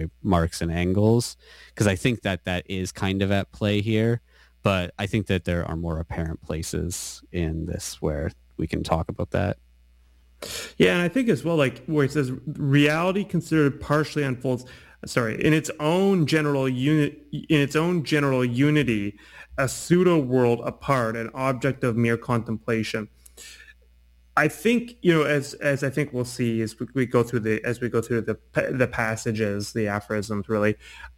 by Marx and Engels, because I think that that is kind of at play here. But I think that there are more apparent places in this where we can talk about that. Yeah, and I think as well, like where it says reality considered partially unfolds, in its own general unity, a pseudo world apart, an object of mere contemplation. I think, as I think we'll see as we go through the passages, the aphorisms, really,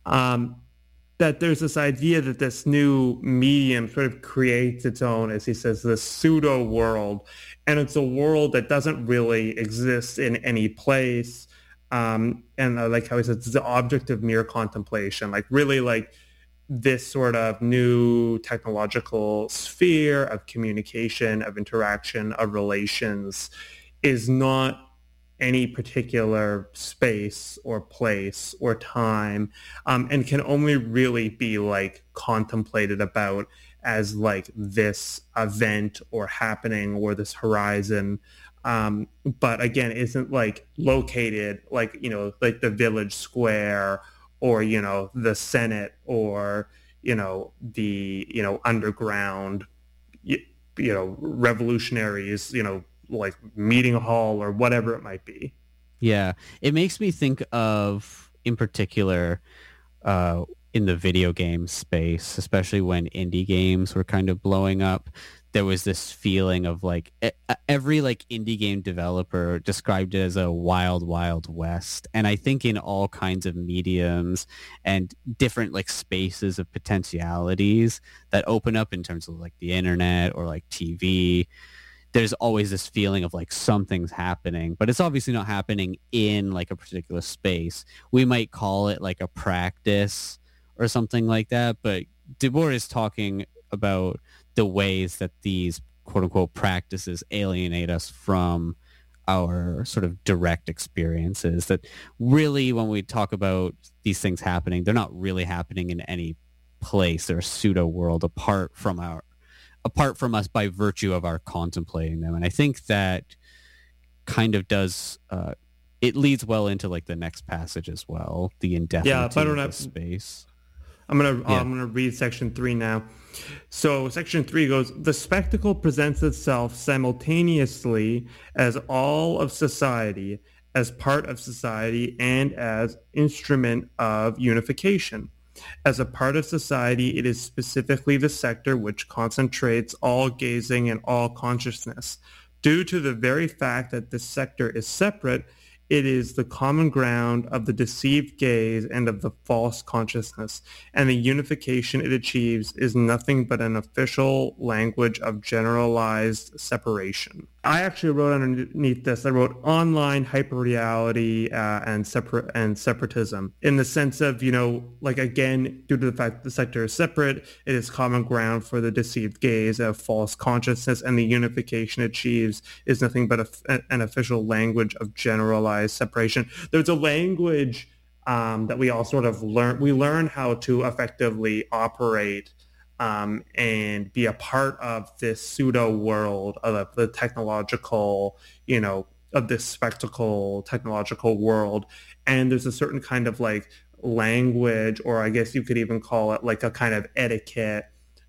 that there's this idea that this new medium sort of creates its own, as he says, this pseudo world, and it's a world that doesn't really exist in any place. And I like how he says it's the object of mere contemplation, like really like this sort of new technological sphere of communication, of interaction, of relations is not any particular space or place or time, and can only really be like contemplated about as like this event or happening or this horizon. But again, isn't like located like, like the village square or, the Senate or, the underground, revolutionaries, like meeting hall or whatever it might be. Yeah, it makes me think of, in particular, in the video game space, especially when indie games were kind of blowing up, there was this feeling of like every like indie game developer described it as a wild, wild west. And I think in all kinds of mediums and different like spaces of potentialities that open up in terms of like the internet or like TV, there's always this feeling of like something's happening, but it's obviously not happening in like a particular space. We might call it like a practice or something like that, but Debord is talking about the ways that these quote unquote practices alienate us from our sort of direct experiences, that really when we talk about these things happening, they're not really happening in any place. They're a pseudo world apart from us by virtue of our contemplating them. And I think that kind of does, it leads well into like the next passage as well, the indefinitude of space. I'm gonna read section 3 now. So section 3 goes, the spectacle presents itself simultaneously as all of society, as part of society, and as instrument of unification. As a part of society, it is specifically the sector which concentrates all gazing and all consciousness. Due to the very fact that this sector is separate, it is the common ground of the deceived gaze and of the false consciousness, and the unification it achieves is nothing but an official language of generalized separation. I actually wrote underneath this, I wrote online hyperreality and separatism, in the sense of, like again, due to the fact that the sector is separate, it is common ground for the deceived gaze of false consciousness, and the unification it achieves is nothing but an official language of generalized separation. There's a language that we all sort of learn. We learn how to effectively operate and be a part of this pseudo world of the technological, of this spectacle technological world. And there's a certain kind of like language, or I guess you could even call it like a kind of etiquette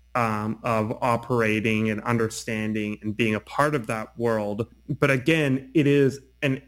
of operating and understanding and being a part of that world. But again, it is an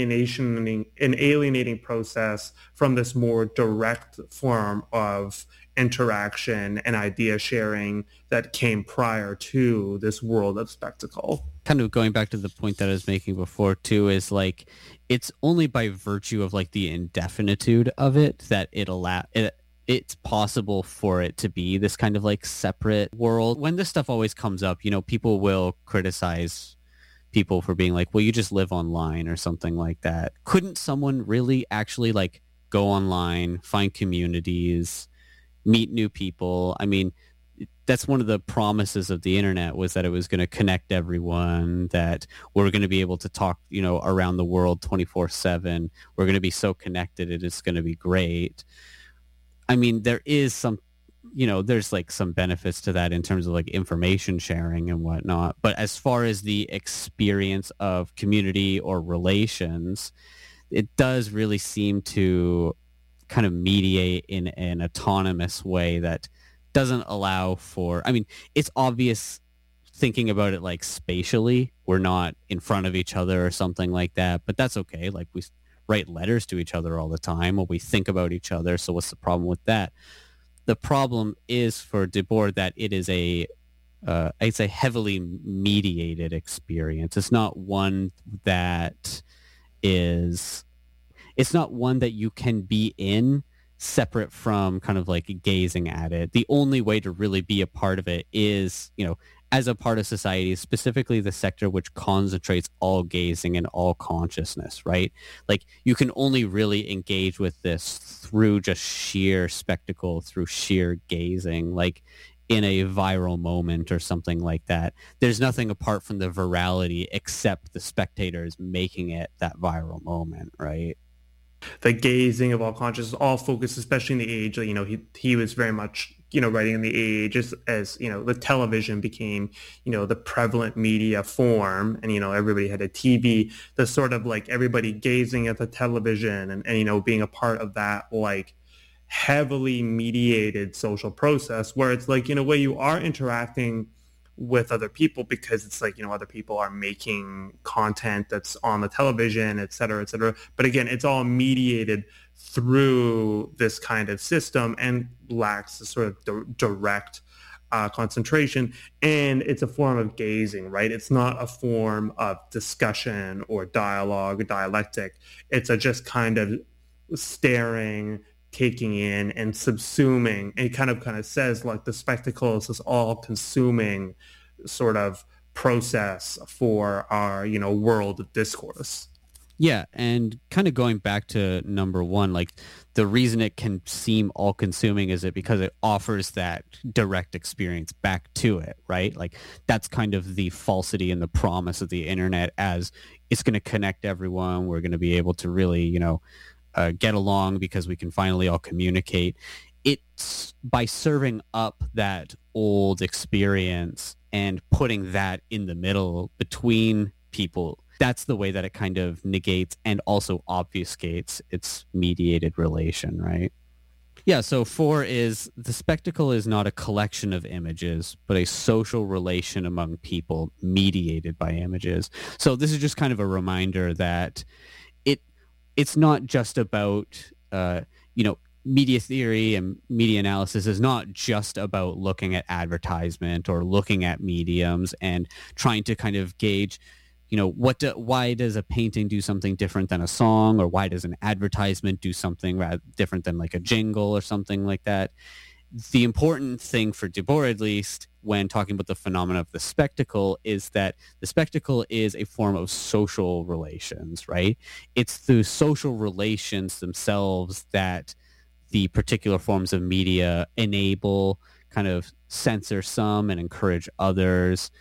alienating process from this more direct form of interaction and idea sharing that came prior to this world of spectacle. Kind of going back to the point that I was making before too, is like it's only by virtue of like the indefinitude of it that it's possible for it to be this kind of like separate world. When this stuff always comes up, people will criticize people for being like, well, you just live online or something like that. Couldn't someone really actually like go online, find communities, meet new people? I mean, that's one of the promises of the internet, was that it was going to connect everyone, that we're going to be able to talk, around the world 24/7. We're going to be so connected. It is going to be great. I mean, there is some, there's like some benefits to that in terms of like information sharing and whatnot. But as far as the experience of community or relations, it does really seem to kind of mediate in an autonomous way that doesn't allow for, I mean, it's obvious thinking about it like spatially, we're not in front of each other or something like that, but that's okay. Like we write letters to each other all the time, or we think about each other. So what's the problem with that? The problem is for Debord that it is it's a heavily mediated experience. It's not one that you can be in separate from kind of like gazing at it. The only way to really be a part of it is, as a part of society, specifically the sector which concentrates all gazing and all consciousness, right? Like you can only really engage with this through just sheer spectacle, through sheer gazing, like in a viral moment or something like that. There's nothing apart from the virality except the spectators making it that viral moment, right? The gazing of all consciousness, all focused, especially in the age, he was very much, writing in the age as the television became, the prevalent media form, and, everybody had a TV, the sort of like everybody gazing at the television and being a part of that, like heavily mediated social process where it's like, in a way you are interacting with other people because it's like, other people are making content that's on the television, et cetera, et cetera. But again, it's all mediated through this kind of system and lacks the sort of direct concentration. And it's a form of gazing, right? It's not a form of discussion or dialogue or dialectic. It's a just kind of staring, taking in and subsuming. And it kind of says like the spectacle is this all-consuming sort of process for our, world discourse. Yeah, and kind of going back to number one, like the reason it can seem all-consuming is because it offers that direct experience back to it, right? Like that's kind of the falsity and the promise of the internet, as it's going to connect everyone. We're going to be able to really, get along because we can finally all communicate. It's by serving up that old experience and putting that in the middle between people, that's the way that it kind of negates and also obfuscates its mediated relation, right? Yeah, so 4 is the spectacle is not a collection of images, but a social relation among people mediated by images. So this is just kind of a reminder that it's not just about, media theory and media analysis is not just about looking at advertisement or looking at mediums and trying to kind of gauge, why does a painting do something different than a song, or why does an advertisement do something different than like a jingle or something like that. The important thing for Debord, at least, when talking about the phenomena of the spectacle, is that the spectacle is a form of social relations, right? It's through social relations themselves that the particular forms of media enable, kind of censor some and encourage others,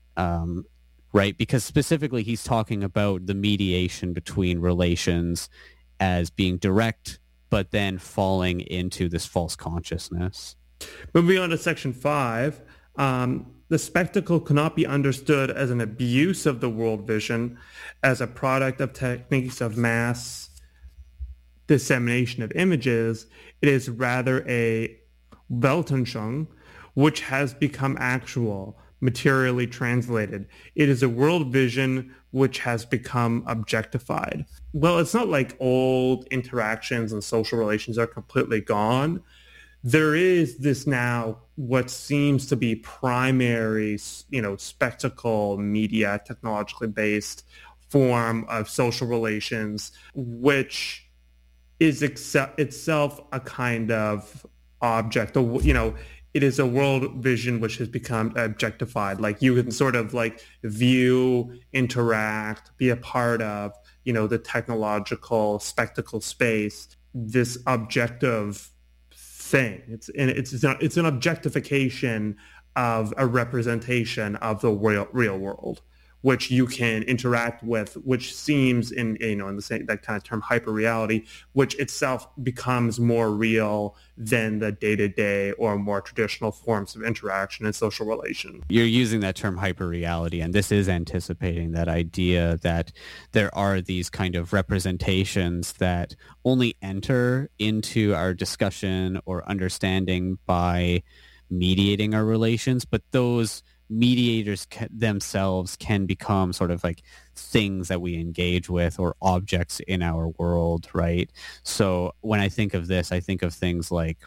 right? Because specifically he's talking about the mediation between relations as being direct, but then falling into this false consciousness. Moving on to section 5, the spectacle cannot be understood as an abuse of the world vision, as a product of techniques of mass dissemination of images. It is rather a Weltanschauung, which has become actual, materially translated. It is a world vision which has become objectified. Well, it's not like old interactions and social relations are completely gone. There is this now what seems to be primary, spectacle media, technologically based form of social relations, which is itself a kind of object. It is a world vision which has become objectified. Like you can sort of like view, interact, be a part of, the technological spectacle space, this objective thing. It's an objectification of a representation of the real world, which you can interact with, which seems in the same, that kind of term hyperreality, which itself becomes more real than the day-to-day or more traditional forms of interaction and social relation. You're using that term hyperreality, and this is anticipating that idea that there are these kind of representations that only enter into our discussion or understanding by mediating our relations, but those mediators themselves can become sort of like things that we engage with or objects in our world, right? So when I think of this, I think of things like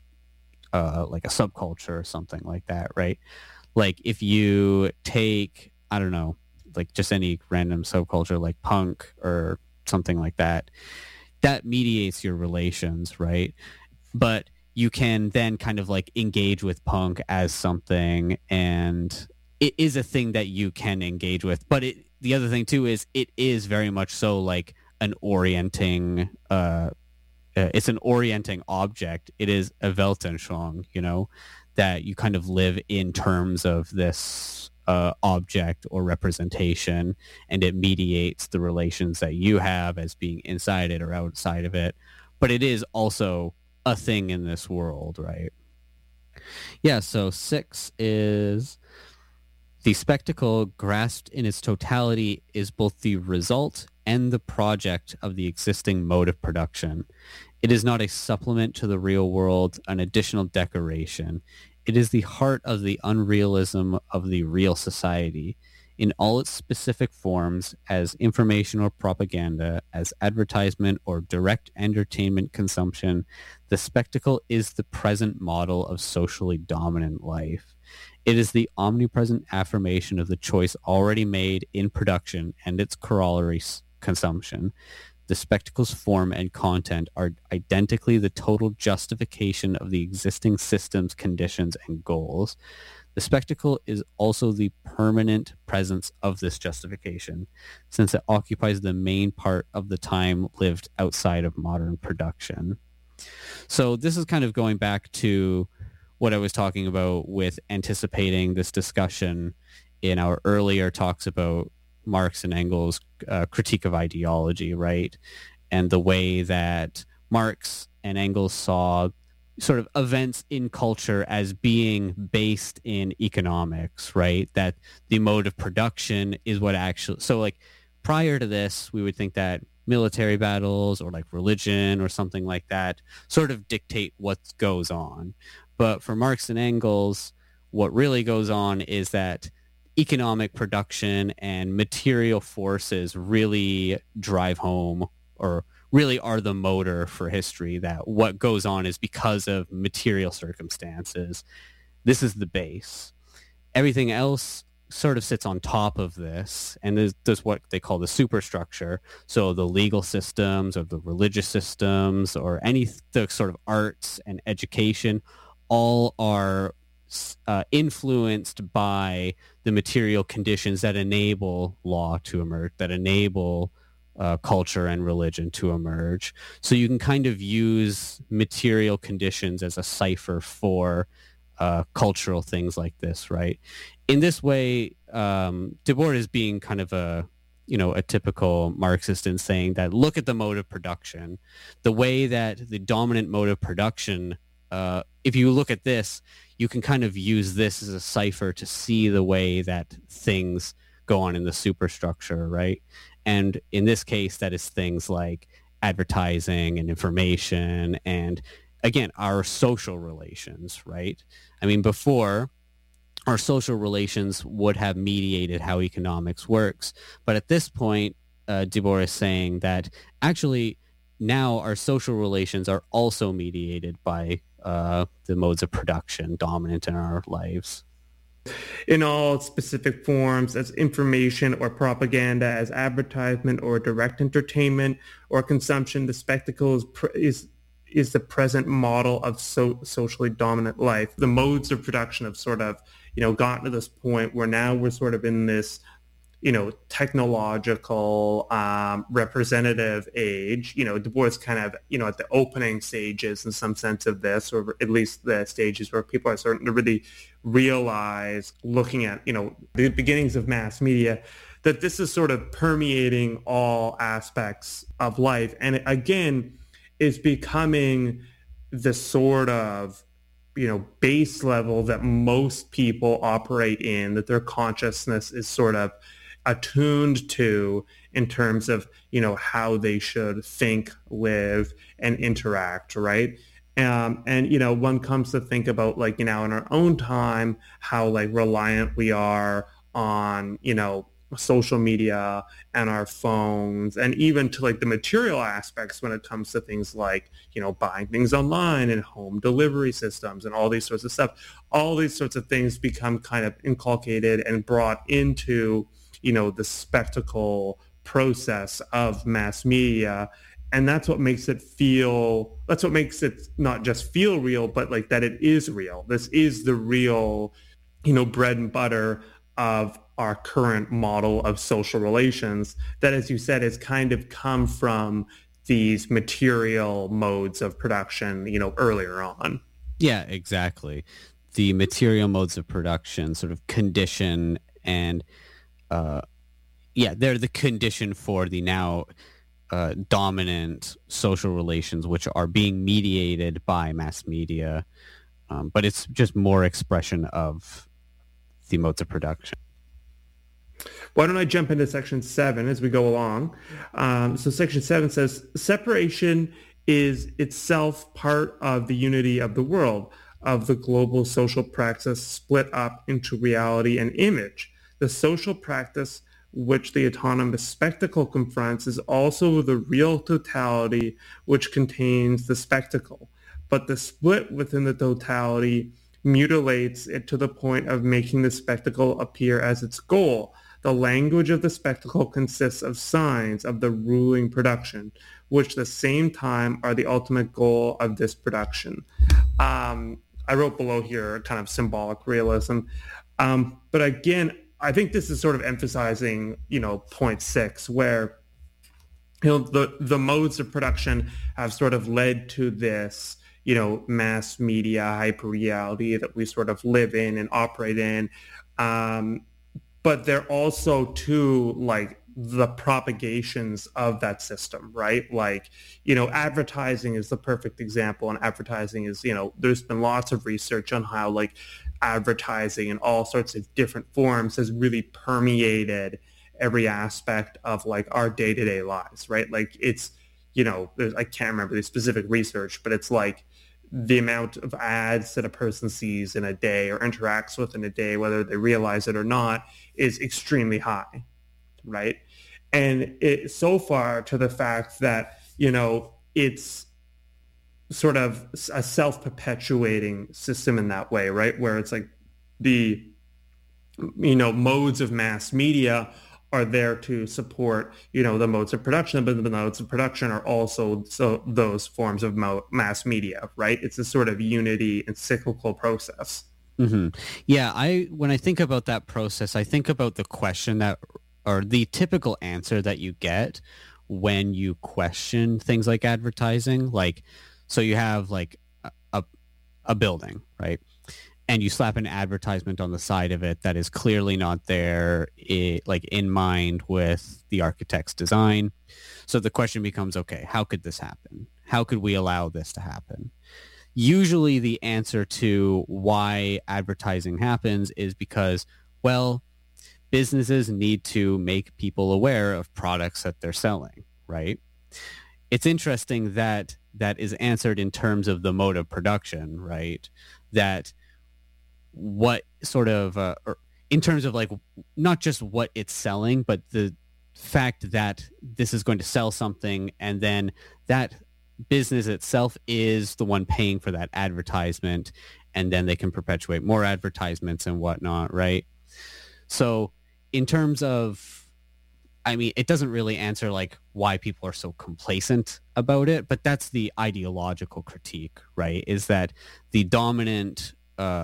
a subculture or something like that, right? Like if you take, I don't know, like just any random subculture like punk or something like that, that mediates your relations, right? But you can then kind of like engage with punk as something, and it is a thing that you can engage with. But the other thing too is it is very much so like an orienting, it's an orienting object. It is a Weltanschauung, that you kind of live in terms of this object or representation, and it mediates the relations that you have as being inside it or outside of it. But it is also a thing in this world, right? Yeah, so 6 is the spectacle grasped in its totality is both the result and the project of the existing mode of production. It is not a supplement to the real world, an additional decoration. It is the heart of the unrealism of the real society, in all its specific forms, as information or propaganda, as advertisement or direct entertainment consumption. The spectacle is the present model of socially dominant life. It is the omnipresent affirmation of the choice already made in production and its corollary consumption. The spectacle's form and content are identically the total justification of the existing systems, conditions, and goals. The spectacle is also the permanent presence of this justification, since it occupies the main part of the time lived outside of modern production. So this is kind of going back to what I was talking about with anticipating this discussion in our earlier talks about Marx and Engels' critique of ideology, right? And the way that Marx and Engels saw sort of events in culture as being based in economics, right? That the mode of production is what actually... So like prior to this, we would think that military battles or like religion or something like that sort of dictate what goes on. But for Marx and Engels, what really goes on is that economic production and material forces really drive home, or really are the motor for history, that what goes on is because of material circumstances. This is the base. Everything else sort of sits on top of this, and there's what they call the superstructure. So the legal systems or the religious systems or the sort of arts and education all are influenced by the material conditions that enable law to emerge, that enable culture and religion to emerge. So you can kind of use material conditions as a cipher for cultural things like this, right? In this way, Debord is being kind of a typical Marxist in saying that look at the mode of production, the way that the dominant mode of production, if you look at this, you can kind of use this as a cipher to see the way that things go on in the superstructure, right? And in this case, that is things like advertising and information and, again, our social relations, right? I mean, before, our social relations would have mediated how economics works. But at this point, Debord is saying that actually now our social relations are also mediated by the modes of production dominant in our lives. In all specific forms, as information or propaganda, as advertisement or direct entertainment or consumption, the spectacle is the present model of socially dominant life. The modes of production have sort of, gotten to this point where now we're sort of in this, technological representative age. Debord's kind of, at the opening stages in some sense of this, or at least the stages where people are starting to really realize, looking at, the beginnings of mass media, that this is sort of permeating all aspects of life. And it, again, is becoming the sort of, base level that most people operate in, that their consciousness is sort of attuned to in terms of, how they should think, live, and interact, right? And one comes to think about, like, in our own time, how, like, reliant we are on, social media and our phones, and even to, like, the material aspects when it comes to things like, buying things online and home delivery systems and all these sorts of stuff. All these sorts of things become kind of inculcated and brought into, the spectacle process of mass media. And that's what makes it not just feel real, but like that it is real. This is the real, bread and butter of our current model of social relations that, as you said, has kind of come from these material modes of production, earlier on. Yeah, exactly. The material modes of production sort of condition and, they're the condition for the now dominant social relations, which are being mediated by mass media. But it's just more expression of the modes of production. Why don't I jump into section 7 as we go along? So section 7 says, separation is itself part of the unity of the world, of the global social practice split up into reality and image. The social practice which the autonomous spectacle confronts is also the real totality which contains the spectacle. But the split within the totality mutilates it to the point of making the spectacle appear as its goal. The language of the spectacle consists of signs of the ruling production, which at the same time are the ultimate goal of this production. I wrote below here kind of symbolic realism. But again, I think this is sort of emphasizing, point 6, where, the modes of production have sort of led to this, mass media hyper-reality that we sort of live in and operate in. But they're also, too, like, the propagations of that system, right? Like, advertising is the perfect example. And advertising is, there's been lots of research on how, like, advertising in all sorts of different forms has really permeated every aspect of, like, our day-to-day lives, right? Like, it's, I can't remember the specific research, but it's like the amount of ads that a person sees in a day or interacts with in a day, whether they realize it or not, is extremely high, right? And it so far to the fact that, it's sort of a self-perpetuating system in that way, right? Where it's like the, modes of mass media are there to support, the modes of production, but the modes of production are also those forms of mass media, right? It's a sort of unity and cyclical process. Mm-hmm. Yeah, when I think about that process, I think about the question or the typical answer that you get when you question things like advertising. Like, so you have like a building, right? And you slap an advertisement on the side of it that is clearly not there, like in mind with the architect's design. So the question becomes, okay, how could this happen? How could we allow this to happen? Usually the answer to why advertising happens is because, well, businesses need to make people aware of products that they're selling, right? It's interesting that that is answered in terms of the mode of production, right? That what sort of, in terms of like, not just what it's selling, but the fact that this is going to sell something, and then that business itself is the one paying for that advertisement, and then they can perpetuate more advertisements and whatnot, right? So in terms of, I mean, it doesn't really answer like why people are so complacent about it, but that's the ideological critique, right? Is that the dominant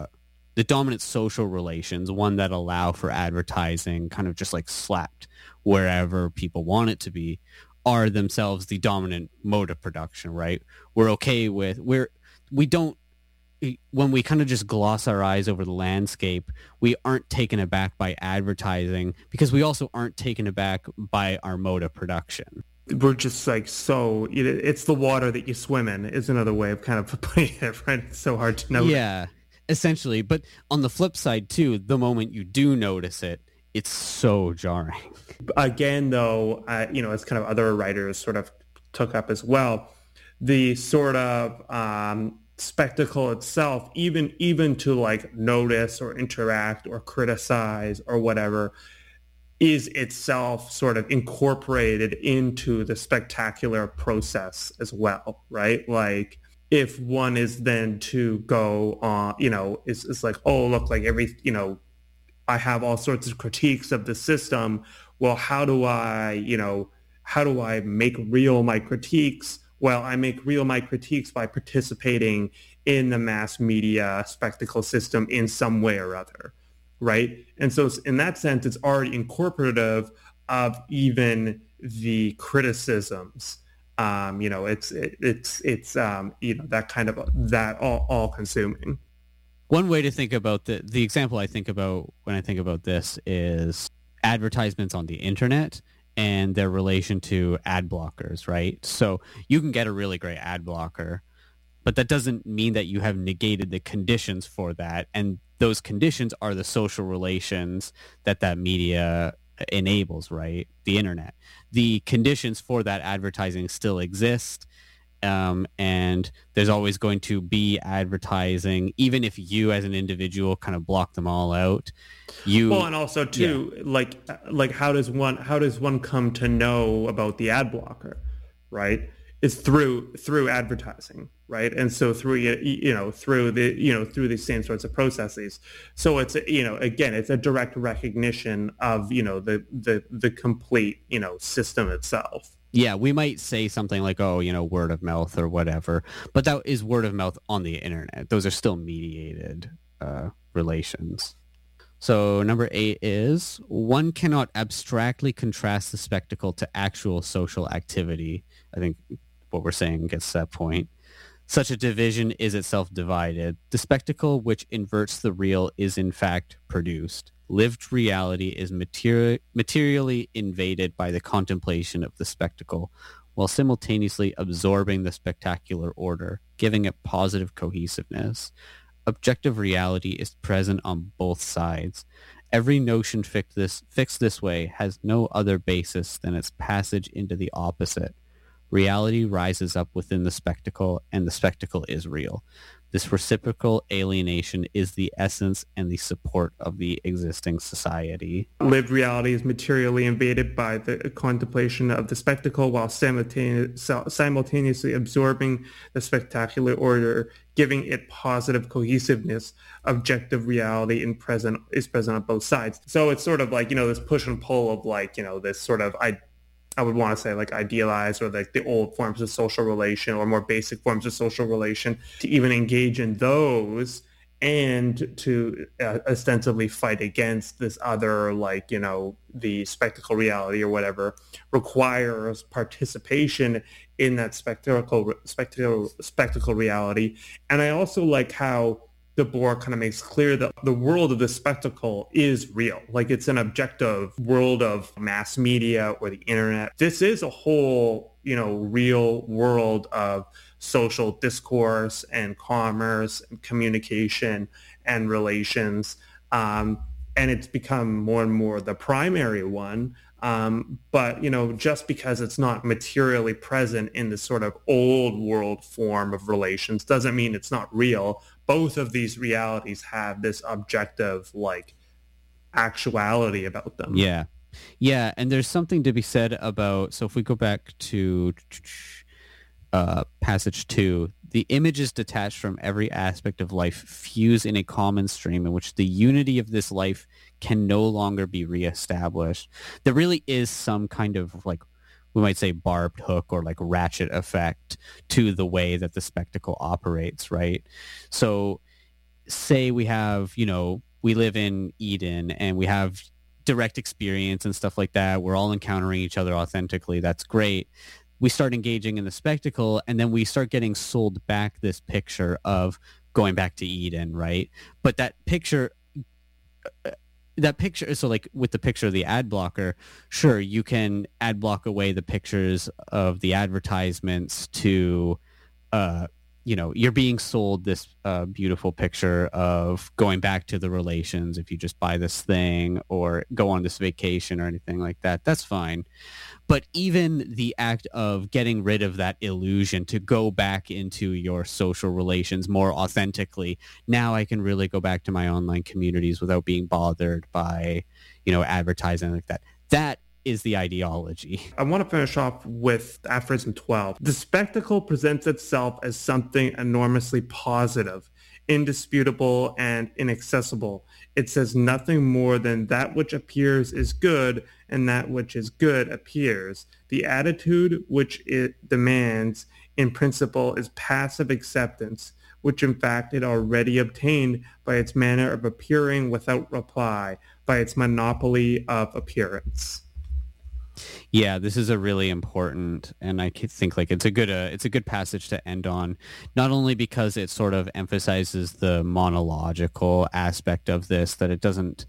social relations, one that allow for advertising kind of just like slapped wherever people want it to be, are themselves the dominant mode of production, right? We're okay with, we don't when we kind of just gloss our eyes over the landscape, we aren't taken aback by advertising because we also aren't taken aback by our mode of production. We're just like, so it's the water that you swim in is another way of kind of putting it, right? It's so hard to know. Yeah, essentially. But on the flip side too, the moment you do notice it, it's so jarring. Again, though, as kind of other writers sort of took up as well, the sort of spectacle itself, even to like notice or interact or criticize or whatever, is itself sort of incorporated into the spectacular process as well, right? Like if one is then to go on, it's like, oh, look, like I have all sorts of critiques of the system. Well, how do I make real my critiques? Well, I make real my critiques by participating in the mass media spectacle system in some way or other. Right. And so in that sense, it's already incorporative of even the criticisms. It's that kind of that all consuming. One way to think about the example I think about when I think about this is advertisements on the internet and their relation to ad blockers, right? So you can get a really great ad blocker, but that doesn't mean that you have negated the conditions for that. And those conditions are the social relations that media enables, right? The internet. The conditions for that advertising still exist. And there's always going to be advertising, even if you as an individual kind of block them all out. And also too, like how does one come to know about the ad blocker, right? It's through advertising, right? And so through these same sorts of processes. So it's again, it's a direct recognition of the complete system itself. Yeah, we might say something like, oh, word of mouth or whatever, but that is word of mouth on the internet. Those are still mediated relations. So number 8 is, one cannot abstractly contrast the spectacle to actual social activity. I think what we're saying gets to that point. Such a division is itself divided. The spectacle which inverts the real is in fact produced. Lived reality is materially invaded by the contemplation of the spectacle, while simultaneously absorbing the spectacular order, giving it positive cohesiveness. Objective reality is present on both sides. Every notion fixed this way has no other basis than its passage into the opposite. Reality rises up within the spectacle, and the spectacle is real. This reciprocal alienation is the essence and the support of the existing society. Lived reality is materially invaded by the contemplation of the spectacle while simultaneously absorbing the spectacular order, giving it positive cohesiveness. Objective reality is present on both sides. So it's sort of like, this push and pull of like, this sort of I would want to say like idealized or like the old forms of social relation or more basic forms of social relation, to even engage in those and to ostensibly fight against this other, like, the spectacle reality or whatever, requires participation in that spectacle reality. And I also like how DeBoer kind of makes clear that the world of the spectacle is real. Like it's an objective world of mass media or the internet. This is a whole, real world of social discourse and commerce and communication and relations. And it's become more and more the primary one. But, just because it's not materially present in the sort of old world form of relations doesn't mean it's not real. Both of these realities have this objective, like, actuality about them. Yeah. Yeah, and there's something to be said about, so if we go back to passage 2, the images detached from every aspect of life fuse in a common stream in which the unity of this life can no longer be reestablished. There really is some kind of, like, we might say barbed hook or like ratchet effect to the way that the spectacle operates, right? So say we have, we live in Eden and we have direct experience and stuff like that. We're all encountering each other authentically. That's great. We start engaging in the spectacle and then we start getting sold back this picture of going back to Eden, right? But that picture, so like with the picture of the ad blocker, sure, you can ad block away the pictures of the advertisements to, you're being sold this beautiful picture of going back to the relations if you just buy this thing or go on this vacation or anything like that. That's fine. But even the act of getting rid of that illusion to go back into your social relations more authentically, now I can really go back to my online communities without being bothered by, advertising like that. That is the ideology. I want to finish off with aphorism 12. The spectacle presents itself as something enormously positive, indisputable, and inaccessible. It says nothing more than that which appears is good, and that which is good appears. The attitude which it demands, in principle, is passive acceptance, which in fact it already obtained by its manner of appearing without reply, by its monopoly of appearance. Yeah, this is a really important, and I think like it's a good passage to end on, not only because it sort of emphasizes the monological aspect of this, that it doesn't,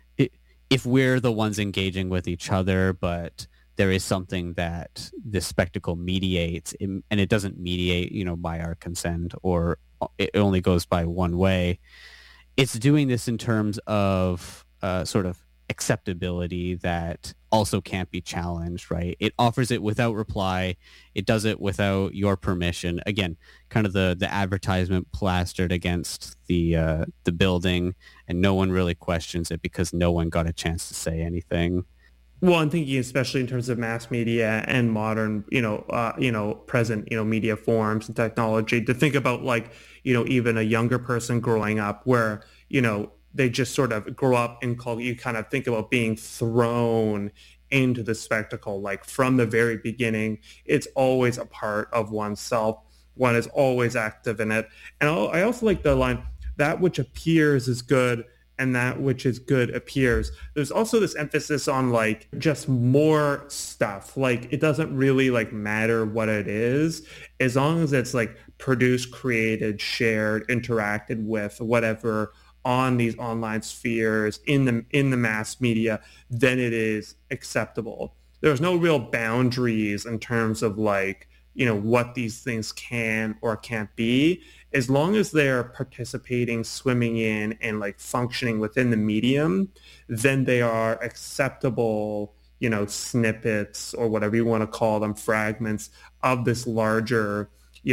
if we're the ones engaging with each other, but there is something that this spectacle mediates, and it doesn't mediate, by our consent, or it only goes by one way. It's doing this in terms of sort of acceptability that also can't be challenged, right? It offers it without reply. It does it without your permission. Again, kind of the advertisement plastered against the building, and no one really questions it because no one got a chance to say anything. Well, I'm thinking especially in terms of mass media and modern, present, media forms and technology, to think about like, even a younger person growing up where, they just sort of grow up and you kind of think about being thrown into the spectacle. Like from the very beginning, it's always a part of oneself. One is always active in it. And I also like the line, that which appears is good and that which is good appears. There's also this emphasis on like just more stuff. Like it doesn't really like matter what it is, as long as it's like produced, created, shared, interacted with, whatever, on these online spheres in the mass media, then it is acceptable. There's no real boundaries in terms of like, what these things can or can't be, as long as they're participating, swimming in, and like functioning within the medium, then they are acceptable, snippets or whatever you want to call them, fragments of this larger,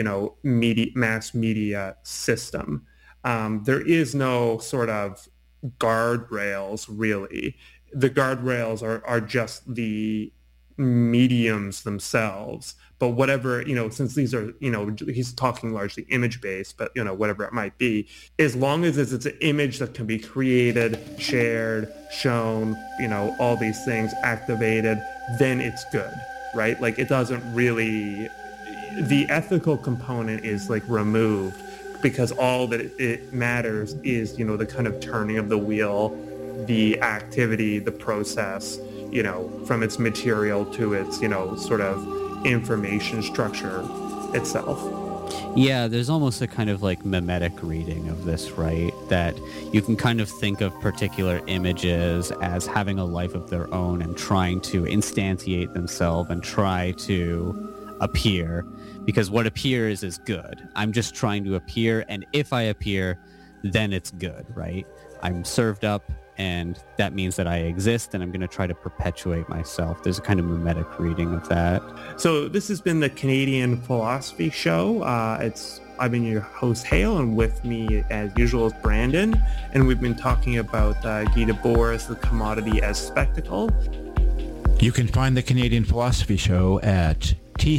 mass media system. There is no sort of guardrails, really. The guardrails are just the mediums themselves. But whatever, since these are, he's talking largely image-based, but, whatever it might be, as long as it's an image that can be created, shared, shown, all these things activated, then it's good, right? Like it doesn't really, the ethical component is like removed, because all that it matters is, the kind of turning of the wheel, the activity, the process, from its material to its, sort of information structure itself. Yeah, there's almost a kind of like mimetic reading of this, right? That you can kind of think of particular images as having a life of their own and trying to instantiate themselves and try to appear, because what appears is good. I'm just trying to appear, and if I appear, then it's good, right? I'm served up, and that means that I exist, and I'm going to try to perpetuate myself. There's a kind of mimetic reading of that. So this has been the Canadian Philosophy Show. I've been your host, Hale, and with me, as usual, is Brandon, and we've been talking about Guy Debord's The Commodity as Spectacle. You can find the Canadian Philosophy Show at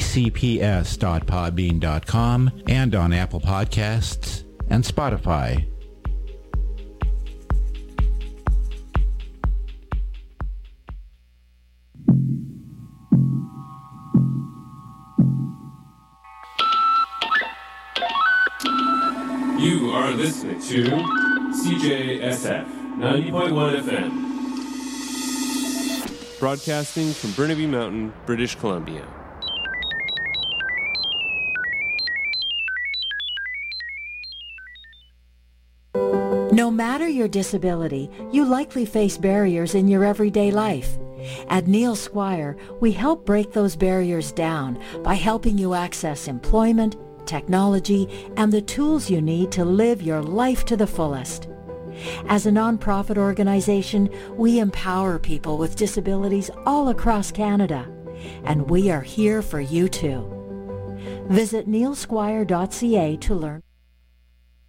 tcps.podbean.com and on Apple Podcasts and Spotify. You are listening to CJSF 90.1 FM. Broadcasting from Burnaby Mountain, British Columbia. No matter your disability, you likely face barriers in your everyday life. At Neil Squire, we help break those barriers down by helping you access employment, technology, and the tools you need to live your life to the fullest. As a nonprofit organization, we empower people with disabilities all across Canada, and we are here for you too. Visit neilsquire.ca to learn.